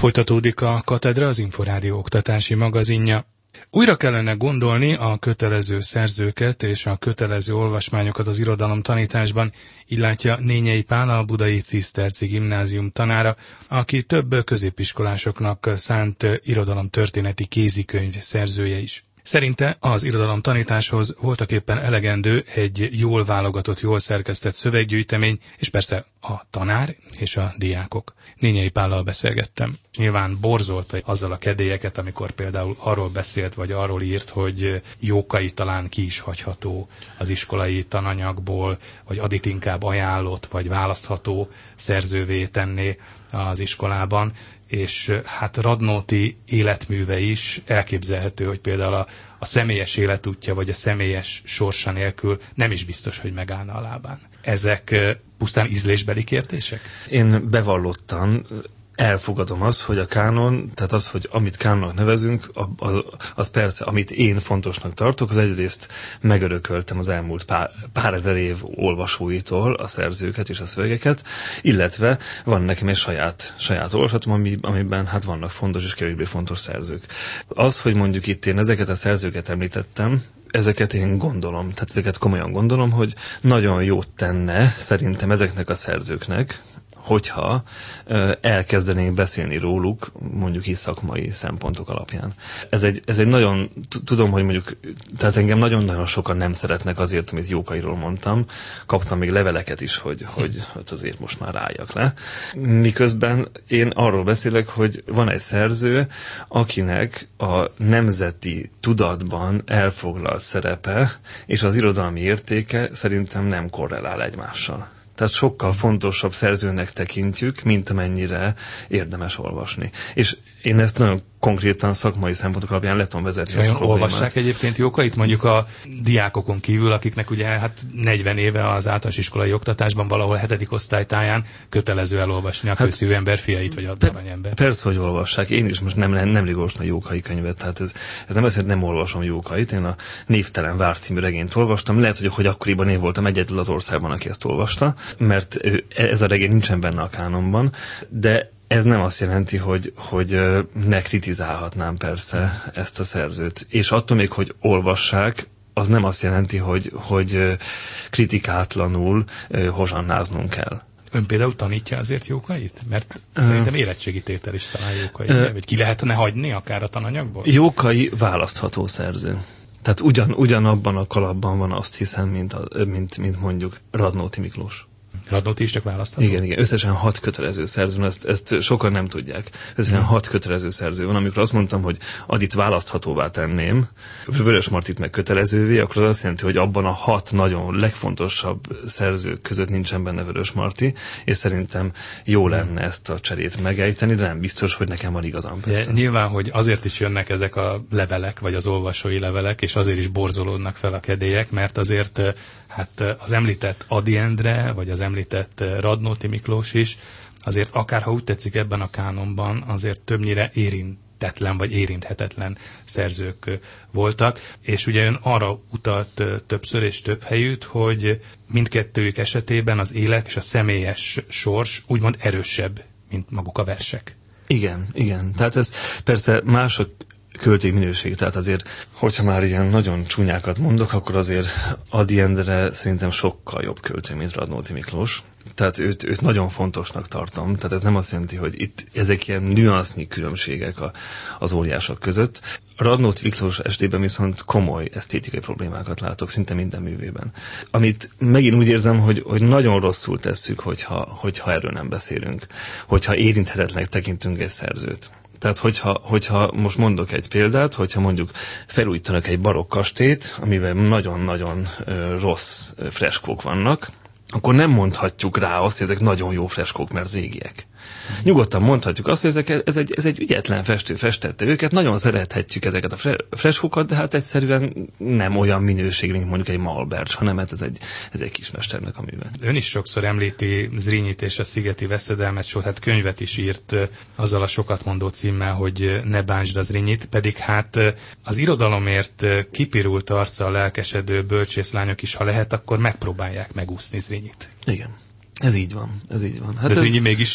Folytatódik a Katedra, az Inforádió oktatási magazinja. Újra kellene gondolni a kötelező szerzőket és a kötelező olvasmányokat az irodalomtanításban, így látja Nényei Pál, a Budai Ciszterci Gimnázium tanára, aki több középiskolásoknak szánt irodalomtörténeti kézikönyv szerzője is. Szerinte az irodalomtanításhoz voltaképpen elegendő egy jól válogatott, jól szerkesztett szöveggyűjtemény, és persze a tanár és a diákok. Nényei Pállal beszélgettem. Nyilván borzolta azzal a kedélyeket, amikor például arról beszélt, vagy arról írt, hogy Jókai talán ki is hagyható az iskolai tananyagból, vagy adit inkább ajánlott, vagy választható szerzővé tenné az iskolában, és hát Radnóti életműve is elképzelhető, hogy például a személyes életútja, vagy a személyes sorsa nélkül nem is biztos, hogy megállna a lábán. Ezek pusztán ízlésbeli kérdések? Én bevallottan elfogadom azt, hogy a kánon, tehát az, hogy amit kánonnak nevezünk, az persze, amit én fontosnak tartok, az egyrészt megörököltem az elmúlt pár ezer év olvasóitól a szerzőket és a szövegeket, illetve van nekem egy saját olvasatom, amiben hát vannak fontos és kevésbé fontos szerzők. Az, hogy mondjuk itt én ezeket a szerzőket említettem, ezeket én gondolom, tehát ezeket komolyan gondolom, hogy nagyon jót tenne szerintem ezeknek a szerzőknek, hogyha elkezdenénk beszélni róluk, mondjuk is szakmai szempontok alapján. Ez egy nagyon, tudom, hogy mondjuk, tehát engem nagyon-nagyon sokan nem szeretnek azért, amit Jókairól mondtam. Kaptam még leveleket is, hogy hát azért most már álljak le. Miközben én arról beszélek, hogy van egy szerző, akinek a nemzeti tudatban elfoglalt szerepe és az irodalmi értéke szerintem nem korrelál egymással. Tehát sokkal fontosabb szerzőnek tekintjük, mint amennyire érdemes olvasni. És én ezt nagyon konkrétan szakmai szempontok alapján le tudom vezetni. Vajon olvassák egyébként Jókait? Mondjuk a diákokon kívül, akiknek ugye hát 40 éve az általános iskolai oktatásban valahol 7. osztálytáján kötelező elolvasni a Kőszívű ember fiait, vagy a Aranyember. Persze, hogy olvassák. Én is most nemrég olvastam a Jókai könyvet, tehát ez nem azt, hogy nem olvasom Jókait. Én a Névtelen vár című regényt olvastam. Lehet, hogy akkoriban én voltam egyedül az országban, aki ezt olvasta, mert ez a regény nincsen benne a kánonban, de ez nem azt jelenti, hogy ne kritizálhatnám persze ezt a szerzőt. És attól még, hogy olvassák, az nem azt jelenti, hogy kritikátlanul hozsannáznunk kell. Ön például tanítja azért Jókait? Mert szerintem érettségi tétel is talán Jókai. Vagy ki lehetne hagyni akár a tananyagból? Jókai választható szerző. Tehát ugyanabban a kalapban van, azt hiszem, mint mondjuk Radnóti Miklós. Radnóti is csak választható? Igen. Összesen 6 kötelező szerző van, ezt sokan nem tudják. Összesen 6 kötelező szerző van. Amikor azt mondtam, hogy Adit választhatóvá tenném, Vörösmartit meg kötelezővé, akkor az azt jelenti, hogy abban a 6 nagyon legfontosabb szerzők között nincsen benne Vörösmarty, és szerintem jó lenne ezt a cserét megejteni, de nem biztos, hogy nekem van igazam. De nyilván, hogy azért is jönnek ezek a levelek, vagy az olvasói levelek, és azért is borzolódnak fel a kedélyek, mert azért hát az említett Ady Endre, vagy az említett Radnóti Miklós is, azért akárha úgy tetszik ebben a kánonban, azért többnyire érintetlen, vagy érinthetetlen szerzők voltak, és ugye ön arra utalt többször és több helyütt, hogy mindkettőjük esetében az élet és a személyes sors úgymond erősebb, mint maguk a versek. Igen. Tehát ez persze mások költői minőség, tehát azért, hogyha már ilyen nagyon csúnyákat mondok, akkor azért Ady Endre szerintem sokkal jobb költő, mint Radnóti Miklós. Tehát őt nagyon fontosnak tartom. Tehát ez nem azt jelenti, hogy itt ezek ilyen nüansznyi különbségek az óriások között. Radnóti Miklós esetében viszont komoly esztétikai problémákat látok szinte minden művében. Amit megint úgy érzem, hogy nagyon rosszul tesszük, hogyha erről nem beszélünk. Hogyha érinthetetlenek tekintünk egy szerzőt. Tehát, hogyha most mondok egy példát, hogyha mondjuk felújítanak egy barokk kastélyt, amiben nagyon-nagyon rossz freskók vannak, akkor nem mondhatjuk rá azt, hogy ezek nagyon jó freskók, mert régiek. Nyugodtan mondhatjuk azt, hogy ez egy ügyetlen festő festette őket, nagyon szerethetjük ezeket a freskókat, de hát egyszerűen nem olyan minőség, mint mondjuk egy Malberts, hanem hát ez egy kismesternek a műve. Ön is sokszor említi Zrinyit és a Szigeti veszedelmet, sőt, hát könyvet is írt azzal a sokat mondó címmel, hogy ne bántsd a Zrinyit, pedig hát az irodalomért kipirult arccal lelkesedő bölcsészlányok is, ha lehet, akkor megpróbálják megúszni Zrinyit. Igen, ez így van. Hát de Zrinyi mégis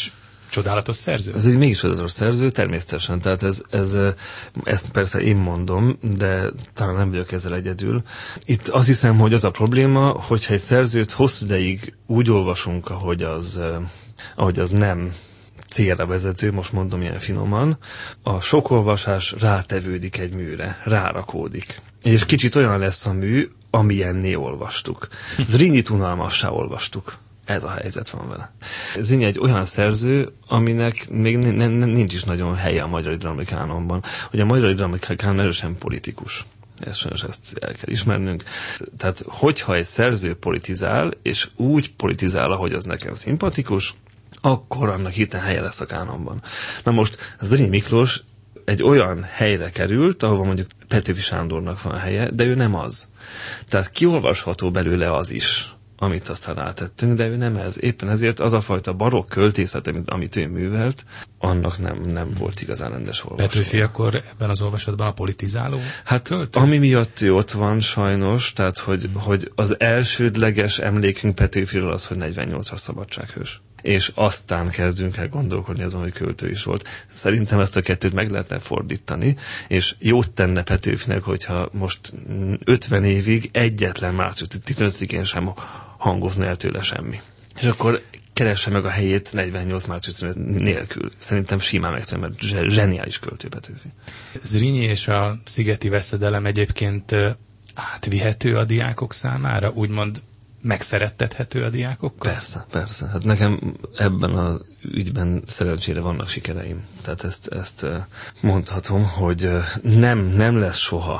Csodálatos szerző? Ez egy mégis csodálatos szerző, természetesen. Tehát ezt persze én mondom, de talán nem vagyok ezzel egyedül. Itt azt hiszem, hogy az a probléma, hogyha egy szerzőt hosszú ideig úgy olvasunk, ahogy az nem célra vezető, most mondom ilyen finoman, a sok olvasás rátevődik egy műre, rárakódik. És kicsit olyan lesz a mű, amilyenné olvastuk. Zrínyi unalmassá olvastuk. Ez a helyzet van vele. Zrínyi egy olyan szerző, aminek még nincs is nagyon helye a magyar irodalmi kánonban. Hogy a magyar irodalmi kánon erősen politikus. Ezt el kell ismernünk. Tehát, hogyha egy szerző politizál, és úgy politizál, ahogy az nekem szimpatikus, akkor annak hirtelen helye lesz a kánonban. Na most Zrínyi Miklós egy olyan helyre került, ahova mondjuk Petőfi Sándornak van helye, de ő nem az. Tehát kiolvasható belőle az is, amit aztán rátettünk, de ő nem ez. Éppen ezért az a fajta barokk költészet, amit ő művelt, annak nem volt igazán rendes olvasó. Petőfi akkor ebben az olvasatban a politizáló? Hát költő? Ami miatt ő ott van sajnos, tehát hogy az elsődleges emlékünk Petőfiről az, hogy 48-as szabadsághős. És aztán kezdünk el gondolkodni azon, hogy költő is volt. Szerintem ezt a kettőt meg lehetne fordítani, és jót tenne Petőfinek, hogyha most 50 évig egyetlen március 15-én sem hangozna el tőle semmi. És akkor keresse meg a helyét 48 március 15 nélkül. Szerintem simán megtenni, mert zseniális költő Petőfi. Zrínyi és a szigeti veszedelem egyébként átvihető a diákok számára, úgymond megszerettethető a diákokkal? Persze. Hát nekem ebben az ügyben szerencsére vannak sikereim. Tehát ezt mondhatom, hogy nem lesz soha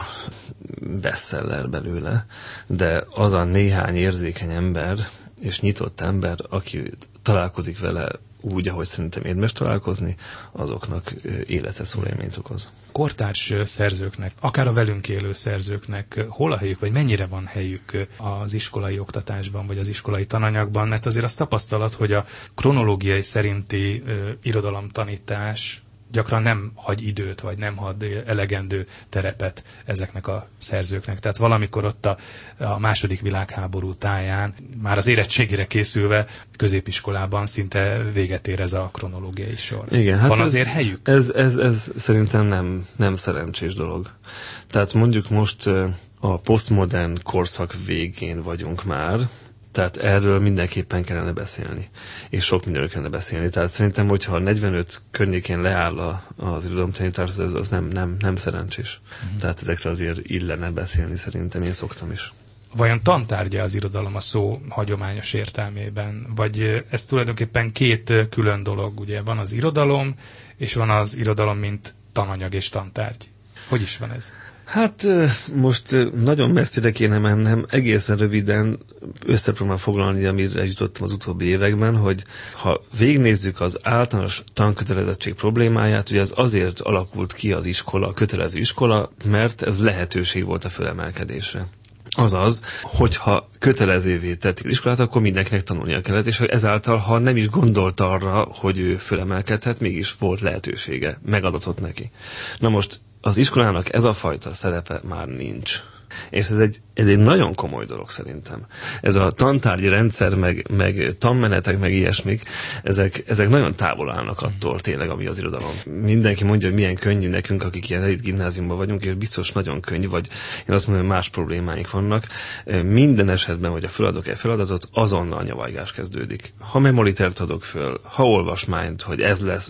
bestseller belőle, de az a néhány érzékeny ember és nyitott ember, aki találkozik vele úgy, ahogy szerintem érdemes találkozni, azoknak életre szóló élményt okoz. Kortárs szerzőknek, akár a velünk élő szerzőknek hol a helyük, vagy mennyire van helyük az iskolai oktatásban, vagy az iskolai tananyagban? Mert azért azt tapasztalat, hogy a kronológiai szerinti irodalomtanítás gyakran nem hagy időt, vagy nem hagy elegendő terepet ezeknek a szerzőknek. Tehát valamikor ott a második világháború táján, már az érettségére készülve középiskolában szinte véget ér ez a kronológiai sor. Igen, hát van azért helyük? Ez szerintem nem szerencsés dolog. Tehát mondjuk most a posztmodern korszak végén vagyunk már, tehát erről mindenképpen kellene beszélni. És sok mindenről kellene beszélni. Tehát szerintem, hogyha a 45 környékén leáll az irodalomtanítás, az nem szerencsés. Tehát ezekről azért illene beszélni szerintem, én szoktam is. Vajon tantárgya az irodalom a szó hagyományos értelmében? Vagy ez tulajdonképpen két külön dolog? Ugye van az irodalom, és van az irodalom, mint tananyag és tantárgy. Hogy is van ez? Hát most nagyon messzire kéne mennem, egészen röviden összepróbálom foglalni, amire jutottam az utóbbi években, hogy ha végignézzük az általános tankötelezettség problémáját, ugye ez azért alakult ki az iskola, a kötelező iskola, mert ez lehetőség volt a fölemelkedésre. Azaz, hogyha kötelezővé tették az iskolát, akkor mindenkinek tanulnia kellett, és ezáltal, ha nem is gondolt arra, hogy ő fölemelkedhet, mégis volt lehetősége, megadatott neki. Na most az iskolának ez a fajta szerepe már nincs. És ez egy nagyon komoly dolog szerintem. Ez a tantárgyi rendszer, meg tanmenetek, meg ilyesmik, ezek nagyon távol állnak attól tényleg, ami az irodalom. Mindenki mondja, hogy milyen könnyű nekünk, akik ilyen elit gimnáziumban vagyunk, és biztos nagyon könnyű, vagy én azt mondom, hogy más problémáink vannak. Minden esetben, hogy feladok egy feladatot, azonnal nyavajgás kezdődik. Ha memoritert adok föl, ha olvasmányt, hogy ez lesz,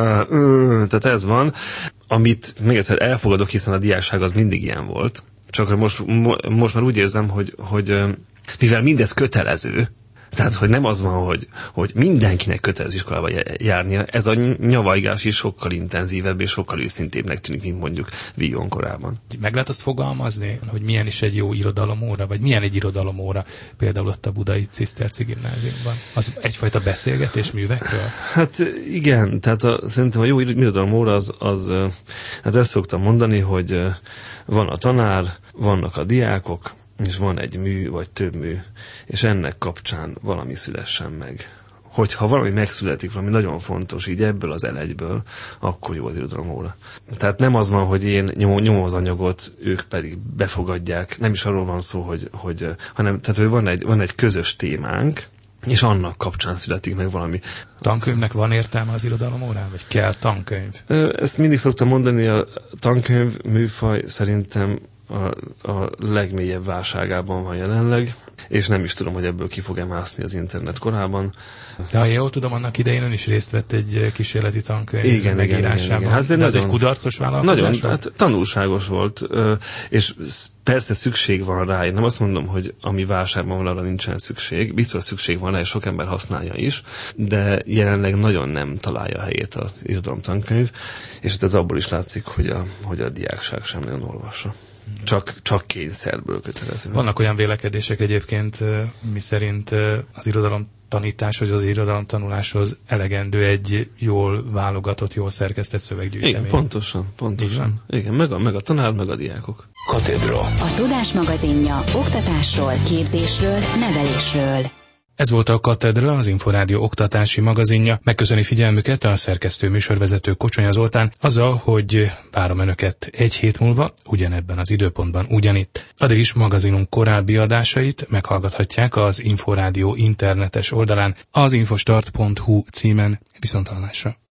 tehát ez van, amit még egyszer elfogadok, hiszen a diákság az mindig ilyen volt. Csak most már úgy érzem, hogy mivel mindez kötelező, tehát hogy nem az van, hogy mindenkinek kötelező iskolába járnia, ez a nyavajgás is sokkal intenzívebb és sokkal őszintébbnek tűnik, mint mondjuk Villon korában. Meg lehet azt fogalmazni, hogy milyen is egy jó irodalomóra, vagy milyen egy irodalomóra, például ott a budai Ciszterci gimnáziumban? Az egyfajta beszélgetés művekről? Hát igen, tehát szerintem a jó irodalomóra az hát ezt szoktam mondani, hogy van a tanár, vannak a diákok, és van egy mű, vagy több mű, és ennek kapcsán valami szülessen meg. Hogyha valami megszületik, valami nagyon fontos, így ebből az elegyből, akkor jó az irodalomóra. Tehát nem az van, hogy én nyomom az anyagot, ők pedig befogadják. Nem is arról van szó, hanem tehát, hogy van egy közös témánk, és annak kapcsán születik meg valami. Tankönyvnek van értelme az irodalom órán, vagy kell tankönyv? Ezt mindig szoktam mondani, a tankönyv műfaj szerintem a legmélyebb válságában van jelenleg, és nem is tudom, hogy ebből ki fog-e mászni az internet korában. De ha jól tudom, annak idején ön is részt vett egy kísérleti tankönyv megírásában. Igen. Hát de ez egy kudarcos vállalkozás nagyon, volt? hát tanulságos volt, és persze szükség van rá. Én nem azt mondom, hogy ami válságban van, arra nincsen szükség. Biztos szükség van rá, és sok ember használja is, de jelenleg nagyon nem találja helyét az irodalomtankönyv, és ez abból is látszik, hogy a diákság sem nagyon olvassa. Csak kényszerből kötelező. Vannak olyan vélekedések egyébként, miszerint az irodalomtanítás, vagy az irodalomtanuláshoz elegendő egy jól válogatott, jól szerkesztett szöveggyűjtemény. Igen, pontosan. Igen, meg a tanár, meg a diákok. Katedra. A Tudás magazinja oktatásról, képzésről, nevelésről. Ez volt a Katedra, az Inforádió oktatási magazinja. Megköszöni figyelmüket a szerkesztő műsorvezető Kocsonya Zoltán azzal, hogy várom önöket egy hét múlva, ugyanebben az időpontban ugyanitt. Addig is magazinunk korábbi adásait meghallgathatják az Inforádió internetes oldalán, az infostart.hu címen. Viszonthallásra.